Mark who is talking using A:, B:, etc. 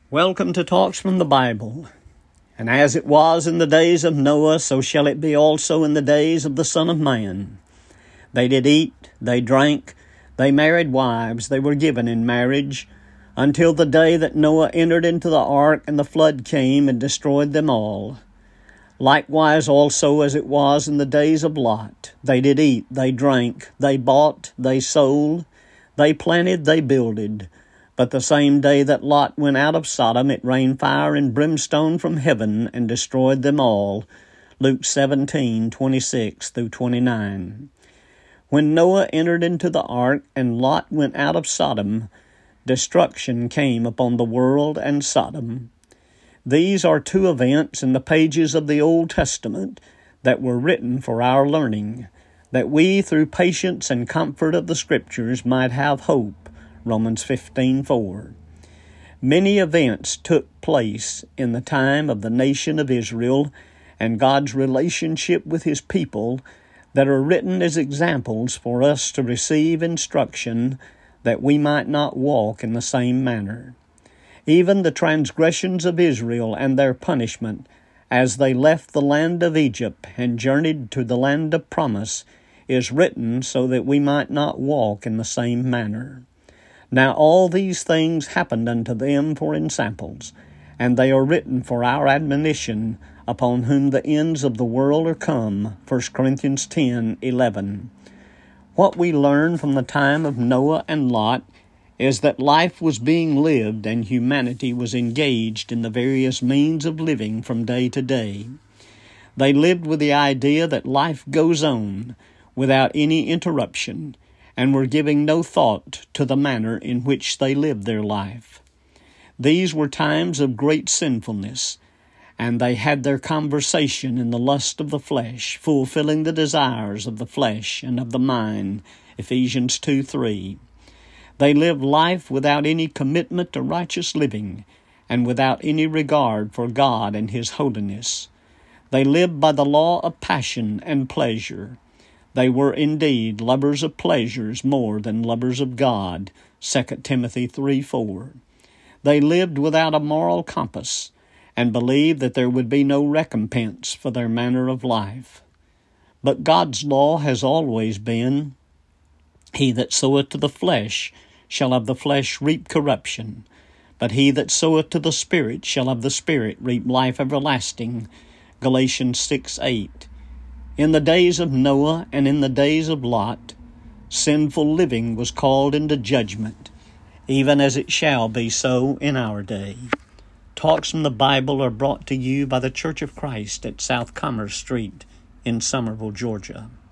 A: Welcome to Talks from the Bible. And as it was in the days of Noah, so shall it be also in the days of the Son of Man. They did eat, they drank, they married wives, they were given in marriage, until the day that Noah entered into the ark, and the flood came and destroyed them all. Likewise also as it was in the days of Lot. They did eat, they drank, they bought, they sold, they planted, they builded. But the same day that Lot went out of Sodom, it rained fire and brimstone from heaven and destroyed them all. Luke 17:26-29. When Noah entered into the ark and Lot went out of Sodom, destruction came upon the world and Sodom. These are two events in the pages of the Old Testament that were written for our learning, that we, through patience and comfort of the Scriptures, might have hope. Romans 15:4. Many events took place in the time of the nation of Israel and God's relationship with His people that are written as examples for us to receive instruction that we might not walk in the same manner. Even the transgressions of Israel and their punishment as they left the land of Egypt and journeyed to the land of promise is written so that we might not walk in the same manner. Now all these things happened unto them for ensamples, and they are written for our admonition, upon whom the ends of the world are come. 1 Corinthians 10:11. What we learn from the time of Noah and Lot is that life was being lived and humanity was engaged in the various means of living from day to day. They lived with the idea that life goes on without any interruption, and were giving no thought to the manner in which they lived their life. These were times of great sinfulness, and they had their conversation in the lust of the flesh, fulfilling the desires of the flesh and of the mind, Ephesians 2:3. They lived life without any commitment to righteous living, and without any regard for God and His holiness. They lived by the law of passion and pleasure. They were indeed lovers of pleasures more than lovers of God, 2 Timothy 3:4. They lived without a moral compass, and believed that there would be no recompense for their manner of life. But God's law has always been, He that soweth to the flesh shall of the flesh reap corruption, but he that soweth to the Spirit shall of the Spirit reap life everlasting, Galatians 6:8. In the days of Noah and in the days of Lot, sinful living was called into judgment, even as it shall be so in our day. Talks from the Bible are brought to you by the Church of Christ at South Commerce Street in Summerville, Georgia.